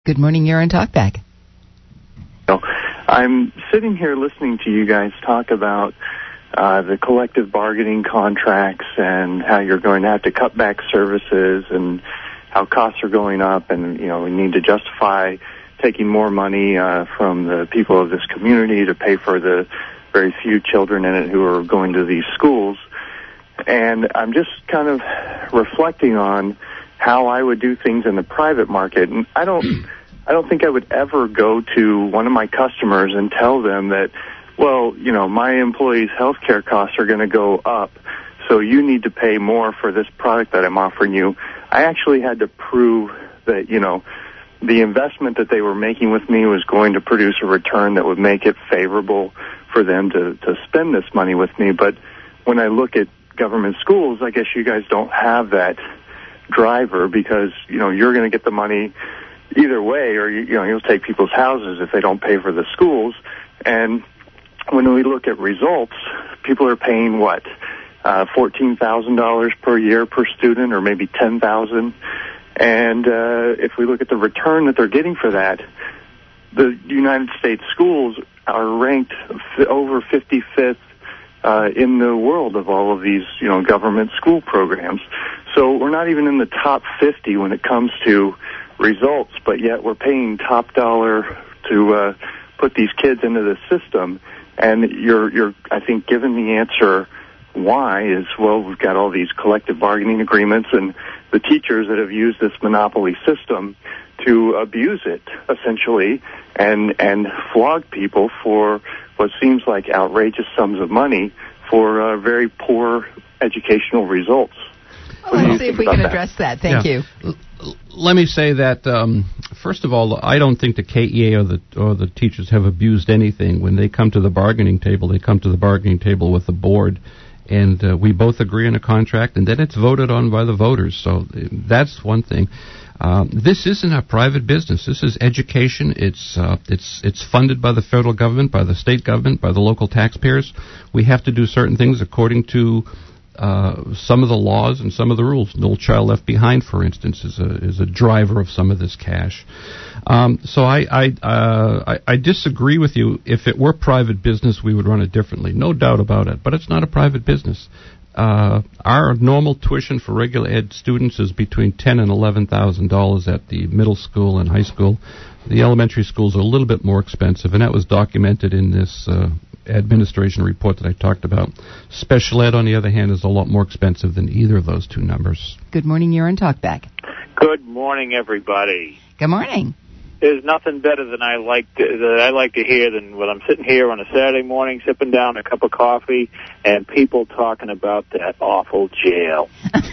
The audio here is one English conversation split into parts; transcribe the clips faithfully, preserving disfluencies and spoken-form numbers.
Good morning, you're on Talkback. I'm sitting here listening to you guys talk about uh, the collective bargaining contracts and how you're going to have to cut back services and how costs are going up, and you know we need to justify taking more money uh, from the people of this community to pay for the very few children in it who are going to these schools. And I'm just kind of reflecting on how I would do things in the private market. And I don't I don't think I would ever go to one of my customers and tell them that, well, you know, my employees' health care costs are going to go up, so you need to pay more for this product that I'm offering you. I actually had to prove that, you know, the investment that they were making with me was going to produce a return that would make it favorable for them to, to spend this money with me. But when I look at government schools, I guess you guys don't have that driver because, you know, you're going to get the money either way, or, you, you know, you'll take people's houses if they don't pay for the schools. And when we look at results, people are paying, what, uh, fourteen thousand dollars per year per student, or maybe ten thousand dollars. And uh, if we look at the return that they're getting for that, the United States schools are ranked f- over fifty-fifth uh, in the world of all of these, you know, government school programs. So we're not even in the top fifty when it comes to results, but yet we're paying top dollar to uh, put these kids into the system. And you're, you're, I think, given the answer why is, well, we've got all these collective bargaining agreements and the teachers that have used this monopoly system to abuse it, essentially, and and flog people for what seems like outrageous sums of money for uh, very poor educational results. Well, let's see if we can that? address that. Thank yeah. you. L- let me say that, um, first of all, I don't think the K E A or the or the teachers have abused anything. When they come to the bargaining table, they come to the bargaining table with the board, and uh, we both agree on a contract, and then it's voted on by the voters. So uh, that's one thing. Um, this isn't a private business. This is education. It's uh, it's it's funded by the federal government, by the state government, by the local taxpayers. We have to do certain things according to uh, some of the laws and some of the rules. No Child Left Behind, for instance, is a is a driver of some of this cash. Um, so I I, uh, I I disagree with you. If it were private business, we would run it differently, no doubt about it. But it's not a private business. Uh, our normal tuition for regular ed students is between ten and eleven thousand dollars at the middle school and high school. The elementary schools are a little bit more expensive, and that was documented in this uh, administration report that I talked about. Special ed, on the other hand, is a lot more expensive than either of those two numbers. Good morning, you're on Talkback. Good morning, everybody. Good morning. There's nothing better than I like to, that I like to hear than when I'm sitting here on a Saturday morning, sipping down a cup of coffee, and people talking about that awful jail.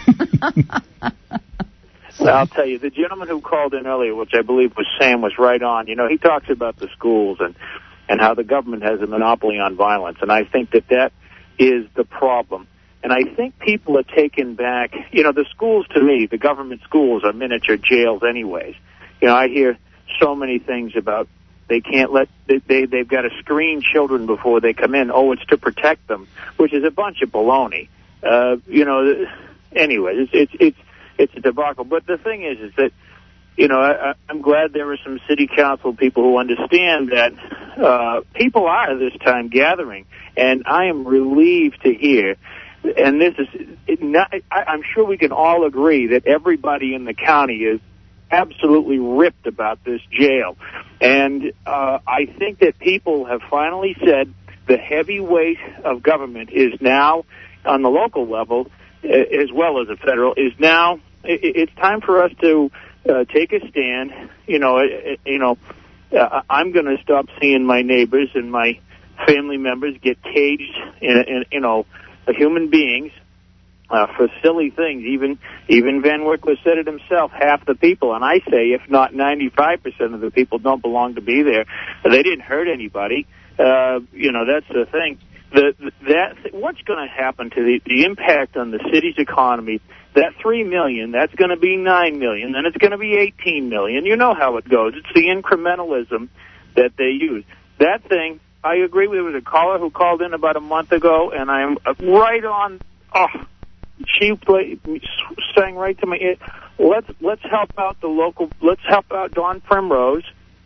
So I'll tell you, the gentleman who called in earlier, which I believe was Sam, was right on. You know, he talks about the schools and and how the government has a monopoly on violence, and I think that that is the problem. And I think people are taken back. You know, the schools, to me, the government schools are miniature jails anyways. You know, I hear so many things about they can't let they, they they've got to screen children before they come in. Oh, it's to protect them, which is a bunch of baloney. Uh, you know, anyway, it's it's it's it's a debacle. But the thing is, is that you know I, I'm glad there are some city council people who understand that uh, people are this time gathering, and I am relieved to hear. And this is it not, I, I'm sure we can all agree that everybody in the county is absolutely ripped about this jail. And uh, I think that people have finally said the heavy weight of government is now, on the local level, uh, as well as the federal, is now, it, it's time for us to uh, take a stand. You know, it, you know, uh, I'm going to stop seeing my neighbors and my family members get caged in, in you know, human beings. Uh, for silly things. Even even Van Wickler said it himself, half the people, and I say if not ninety-five percent of the people don't belong to be there. They didn't hurt anybody. Uh, you know, that's the thing. The, that what's going to happen to the, the impact on the city's economy, that three million dollars, that's going to be nine million dollars, then it's going to be eighteen million dollars. You know how it goes. It's the incrementalism that they use. That thing, I agree with. There was a caller who called in about a month ago, and I'm right on... Oh, she played, sang right to my ear. let's let's help out the local. Let's help out Dawn Primrose.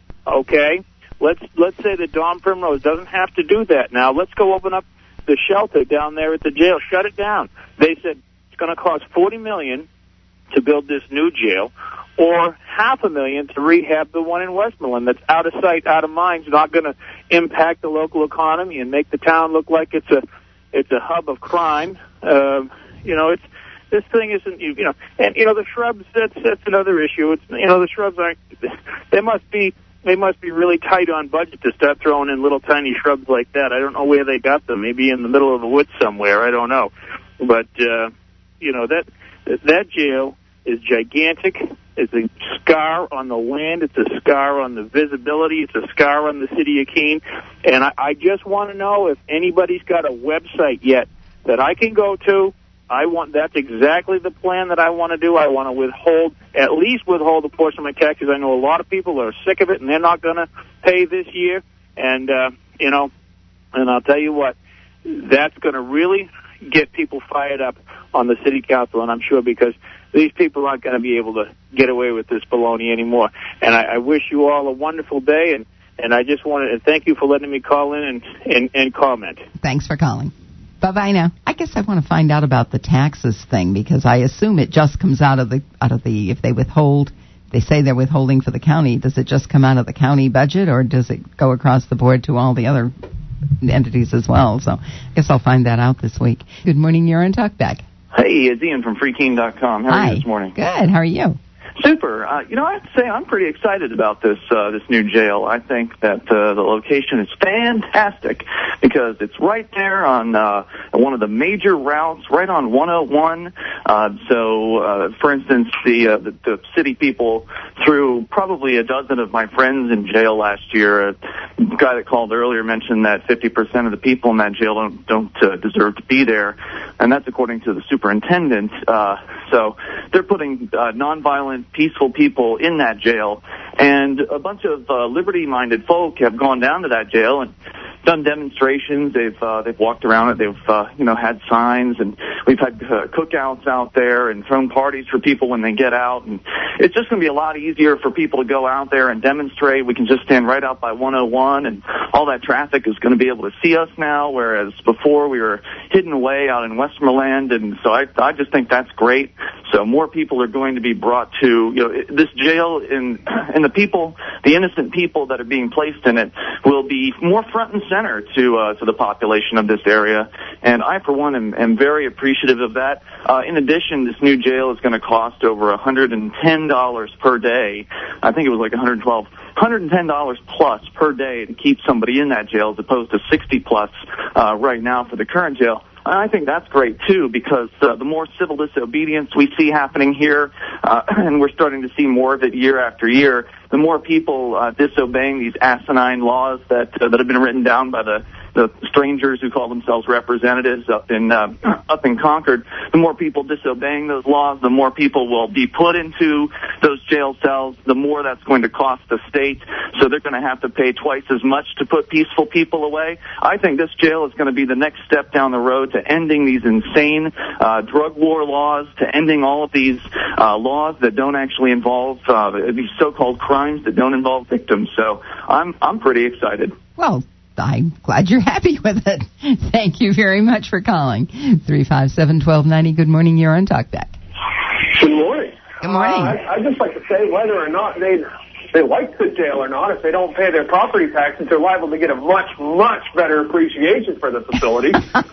Okay, let's let's say that Dawn Primrose doesn't have to do that now. Let's go open up the shelter down there at the jail. Shut it down. They said it's going to cost forty million dollars to build this new jail, or half a million to rehab the one in Westmoreland that's out of sight, out of mind, not going to impact the local economy and make the town look like it's a it's a hub of crime. Uh, you know, it's this thing isn't you, you know, and you know the shrubs. That's that's another issue. It's you know the shrubs aren't. They must be they must be really tight on budget to start throwing in little tiny shrubs like that. I don't know where they got them. Maybe in the middle of the woods somewhere. I don't know, but uh, you know that that jail is gigantic. It's a scar on the land. It's a scar on the visibility. It's a scar on the city of Keene. And I, I just want to know if anybody's got a website yet that I can go to. I want that's exactly the plan that I want to do. I want to withhold, at least withhold a portion of my taxes. I know a lot of people are sick of it, and they're not going to pay this year. And, uh, you know, and I'll tell you what, that's going to really get people fired up on the city council, and I'm sure because these people aren't going to be able to get away with this baloney anymore. And I, I wish you all a wonderful day, and, and I just wanted to thank you for letting me call in and, and, and comment. Thanks for calling. Bye-bye now. I guess I want to find out about the taxes thing, because I assume it just comes out of the, out of the, if they withhold, they say they're withholding for the county, does it just come out of the county budget, or does it go across the board to all the other entities as well? So I guess I'll find that out this week. Good morning, you're on Talkback. Hey, it's Ian from Free Keene dot com. How are Hi. you this morning? Good. How are you? Super. Uh, you know, I have to say I'm pretty excited about this uh, this new jail. I think that uh, the location is fantastic because it's right there on uh, one of the major routes, right on one oh one. Uh, so, uh, for instance, the, uh, the the city people threw probably a dozen of my friends in jail last year. A guy that called earlier mentioned that fifty percent of the people in that jail don't don't uh, deserve to be there, and that's according to the superintendent. Uh, so they're putting uh, nonviolent, peaceful people in that jail, and a bunch of uh, liberty-minded folk have gone down to that jail and done demonstrations. They've uh, they've walked around it. They've uh, you know had signs, and we've had uh, cookouts out there and thrown parties for people when they get out. And it's just going to be a lot easier for people to go out there and demonstrate. We can just stand right out by one oh one, and all that traffic is going to be able to see us now, whereas before we were hidden away out in Westmoreland. And so I I just think that's great. So more people are going to be brought to you know this jail, and and the people, the innocent people that are being placed in it, will be more front and center to uh, to the population of this area, and I, for one, am, am very appreciative of that. Uh, in addition, this new jail is going to cost over one hundred ten dollars per day. I think it was like one hundred twelve dollars, one hundred ten dollars plus per day to keep somebody in that jail, as opposed to sixty plus uh, right now for the current jail. I think that's great, too, because uh, the more civil disobedience we see happening here, uh, and we're starting to see more of it year after year, the more people uh, disobeying these asinine laws that uh, that have been written down by the, the strangers who call themselves representatives up in uh, up in Concord, the more people disobeying those laws, the more people will be put into those jail cells, the more that's going to cost the state. So they're going to have to pay twice as much to put peaceful people away. I think this jail is going to be the next step down the road to ending these insane uh, drug war laws, to ending all of these uh, laws that don't actually involve uh, these so-called crimes that don't involve victims. So I'm I'm pretty excited. Well, I'm glad you're happy with it. Thank you very much for calling. three five seven, one two nine zero. Good morning. You're on Talkback. Good morning. Good morning. Uh, I, I'd just like to say whether or not they they like the jail or not, if they don't pay their property taxes, they're liable to get a much, much better appreciation for the facility.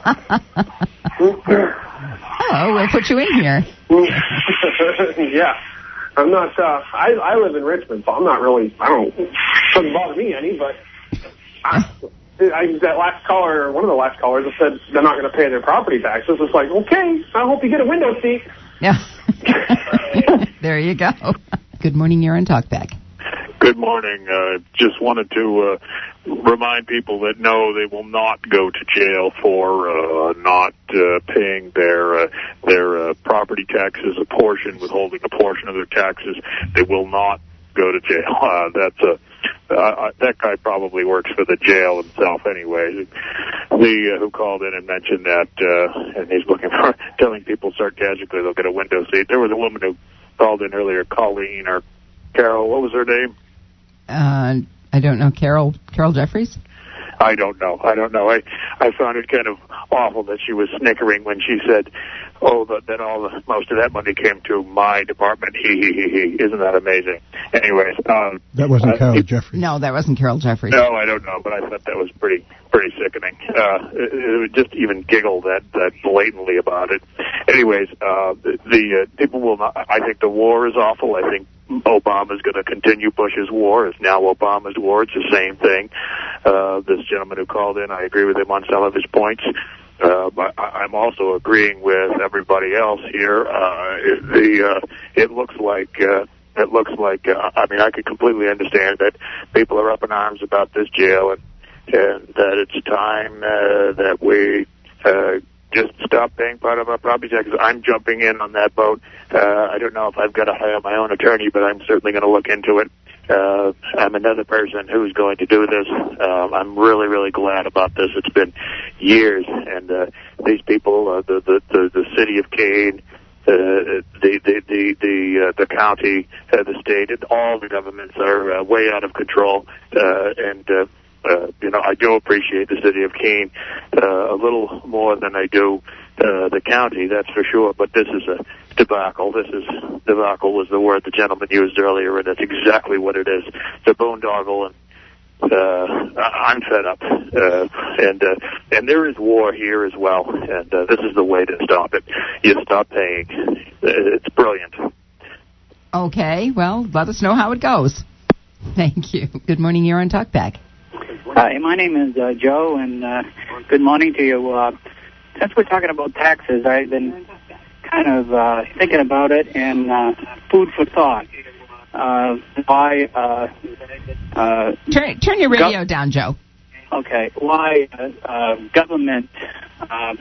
Oh, we'll put you in here. Yeah. I'm not, uh, I, I live in Richmond, so I'm not really, I don't, it doesn't bother me any, but I, I, that last caller, one of the last callers, said they're not going to pay their property taxes. It's like, okay, I hope you get a window seat. Yeah. There you go. Good morning, you're on Talkback. Good morning. Uh, just wanted to uh, remind people that no, they will not go to jail for uh, not uh, paying their uh, their uh, property taxes, a portion, withholding a portion of their taxes. They will not go to jail. Uh, that's a uh, that guy probably works for the jail himself anyway. The uh, who called in and mentioned that, uh, and he's looking for telling people sarcastically they'll get a window seat. There was a woman who called in earlier, Colleen or Carol. What was her name? Uh, I don't know. Carol Carol Jeffries? I don't know. I don't know. I I found it kind of awful that she was snickering when she said, "Oh, that, that all the, most of that money came to my department." He he he he. Isn't that amazing? Anyways, um, that wasn't uh, Carol it, Jeffries. No, that wasn't Carol Jeffries. No, I don't know, but I thought that was pretty pretty sickening. Uh, it, it would just even giggle that that blatantly about it. Anyways, uh, the, the uh, people will not. I think the war is awful. I think Obama's going to continue Bush's war. It's now Obama's war. It's the same thing. Uh, this gentleman who called in, I agree with him on some of his points. Uh, but I, I'm also agreeing with everybody else here. Uh, it, the uh, it looks like uh, it looks like uh, I mean I could completely understand that people are up in arms about this jail and and that it's time uh, that we uh, just stop paying part of our property taxes. I'm jumping in on that boat. Uh, I don't know if I've got to hire my own attorney, but I'm certainly going to look into it. Uh, I'm another person who's going to do this. Uh, I'm really, really glad about this. It's been years, and uh, these people, uh, the, the the the city of Kane, uh, the the the the, uh, the county, uh, the state, and all the governments are uh, way out of control. Uh, and uh, uh, you know, I do appreciate the city of Kane uh, a little more than I do uh, the county. That's for sure. But this is a debacle. This is debacle was the word the gentleman used earlier, and that's exactly what it is. It's a boondoggle, and uh, I'm fed up. Uh, and uh, and there is war here as well, and uh, this is the way to stop it. You stop paying. It's brilliant. Okay, well, let us know how it goes. Thank you. Good morning. You're on Talkback. Hi, my name is uh, Joe, and uh, good morning to you. Uh, since we're talking about taxes, I've been kind of uh, thinking about it, and uh, food for thought. Uh, why? Uh, uh, turn turn your radio go- down, Joe. Okay. Why uh, uh, government uh,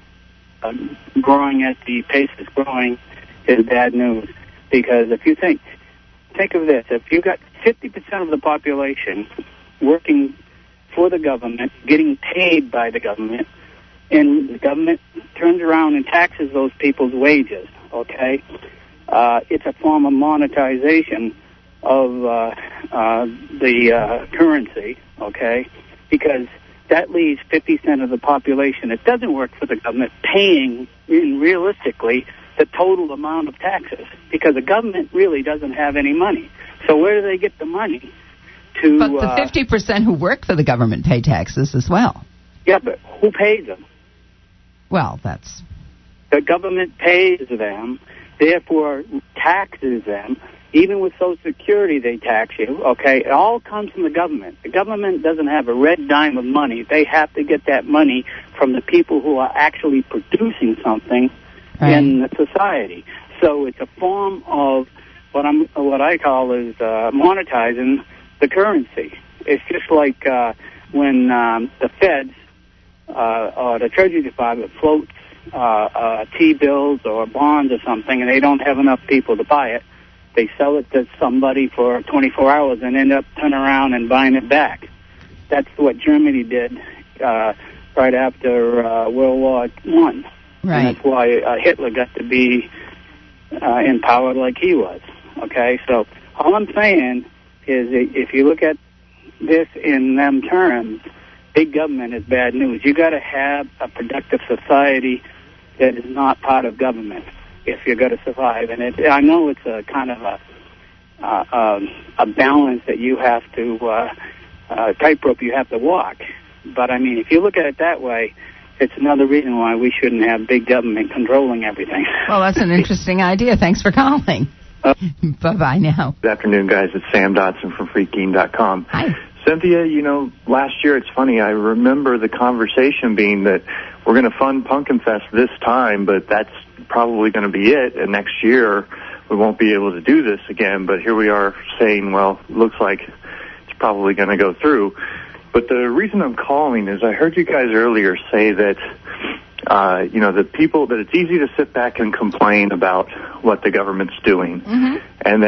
uh, growing at the pace it's growing is bad news? Because if you think think of this, if you got fifty percent of the population working for the government, getting paid by the government, and the government turns around and taxes those people's wages, okay? Uh, it's a form of monetization of uh, uh, the uh, currency, okay? Because that leaves fifty percent of the population that doesn't work for the government paying, in realistically, the total amount of taxes, because the government really doesn't have any money. So where do they get the money to... But the fifty percent who work for the government pay taxes as well. Yeah, but who pays them? Well, that's... The government pays them, therefore taxes them. Even with Social Security, they tax you, okay? It all comes from the government. The government doesn't have a red dime of money. They have to get that money from the people who are actually producing something right. in the society. So it's a form of what I'm, what I call is uh, monetizing the currency. It's just like uh, when um, the feds uh, or the Treasury Department floats uh, uh, T-bills or bonds or something, and they don't have enough people to buy it. They sell it to somebody for twenty-four hours and end up turning around and buying it back. That's what Germany did uh, right after uh, World War One. Right. And that's why uh, Hitler got to be uh, in power like he was. Okay, so all I'm saying is if you look at this in them terms, big government is bad news. You got to have a productive society that is not part of government if you're going to survive. And it, I know it's a kind of a uh, um, a balance that you have to, uh, uh, tightrope you have to walk. But, I mean, if you look at it that way, it's another reason why we shouldn't have big government controlling everything. Well, that's an interesting idea. Thanks for calling. Uh, Bye-bye now. Good afternoon, guys. It's Sam Dotson from Free Keen dot com. Hi. Cynthia, you know, last year, it's funny, I remember the conversation being that we're going to fund Pumpkin Fest this time, but that's probably going to be it, and next year we won't be able to do this again. But here we are saying, well, looks like it's probably going to go through. But the reason I'm calling is I heard you guys earlier say that, uh, you know, the people, that it's easy to sit back and complain about what the government's doing, mm-hmm. and that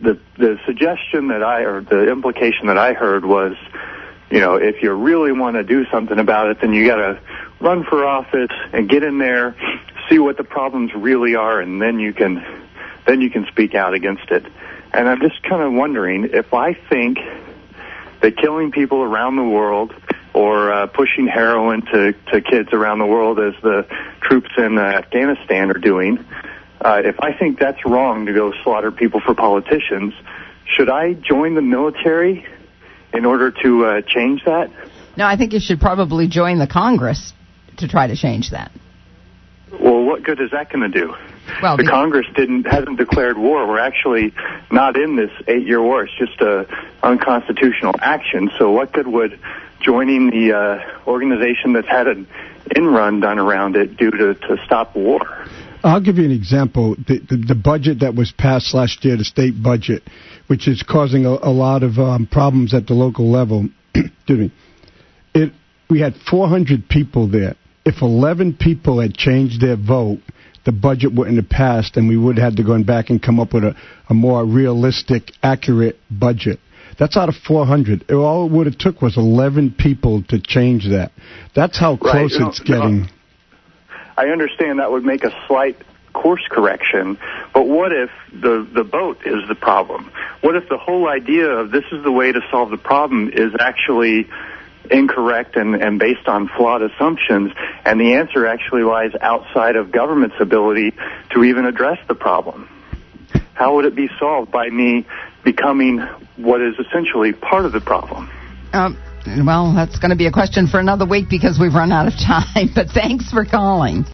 the the suggestion that I, or the implication that I heard was, you know, if you really want to do something about it, then you got to run for office and get in there, see what the problems really are, and then you can then you can speak out against it. And I'm just kind of wondering, if I think that killing people around the world or uh, pushing heroin to, to kids around the world, as the troops in uh, Afghanistan are doing, uh, if I think that's wrong to go slaughter people for politicians, should I join the military in order to uh, change that? No, I think you should probably join the Congress to try to change that. Well, what good is that going to do? Well, the Congress didn't hasn't declared war. We're actually not in this eight-year war. It's just a unconstitutional action. So what good would joining the uh, organization that's had an in-run done around it do to, to stop war? I'll give you an example. The, the, the budget that was passed last year, the state budget, which is causing a, a lot of um, problems at the local level. Excuse me. It, we had four hundred people there. If eleven people had changed their vote, the budget wouldn't have passed, and we would have had to go back and come up with a, a more realistic, accurate budget. That's out of four hundred. All it would have took was eleven people to change that. That's how close right. it's no, getting. No. I understand that would make a slight course correction, but what if the, the vote is the problem? What if the whole idea of this is the way to solve the problem is actually incorrect and, and based on flawed assumptions, and the answer actually lies outside of government's ability to even address the problem? How would it be solved by me becoming what is essentially part of the problem? Um, well, that's going to be a question for another week because we've run out of time, but thanks for calling.